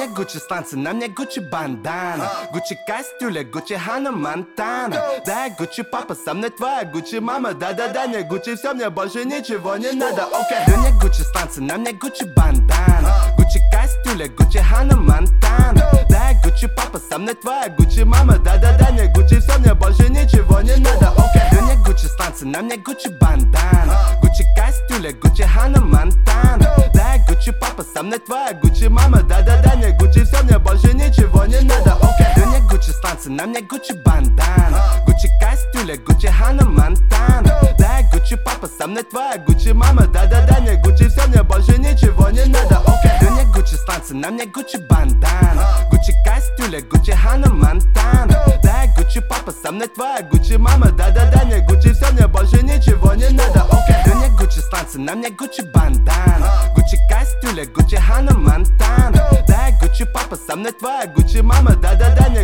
мне Гуччи сланцы, на мне Гуччи бандана, Гуччи кастюля, Гуччи Ханна Монтана. Да, Гуччи папа, со мной твоя Гуччи мама. Да-да-да, мне Гуччи все, мне больше ничего не надо. Окей, на мне Гуччи сланцы, на мне Гуччи бандана, Гуччи кастюля, Гуччи Ханна Монтана. Да, Гуччи папа, со мной твоя Гуччи мама. Да-да-да, мне Гуччи все, мне больше ничего не надо. Окей, на мне Гуччи сланцы, на мне Гуччи бандана, Гуччи кастюля, Гуччи Ханна Монтана. Да, Гуччи папа, со мной твоя Гуччи мама. Да-да-да, мне Гуччи все, мне больше ничего не надо. Окей, на мне Гуччи сланцы, на мне Гуччи бандана, Гуччи кастюля, Гуччи Ханна Монтана. Да, Гуччи папа, со мной твоя Гуччи мама. Да-да-да, мне Гуччи все, мне больше ничего не надо. Окей, на мне Гуччи сланцы, на мне Гуччи бандана, Гуччи кастюля, Гуччи Ханна Монтана. Да, Гуччи папа, со мной твоя Гуччи мама. Да-да-да, мне Гуччи все, мне больше ничего не надо. Окей, на мне Гуччи сланцы, на мне Гуччи бандана, Гуччи кастюля, Гуччи Ханна Монтана. Да, Гуччи папа, со мной твоя Гуччи мама. Да-да-да, мне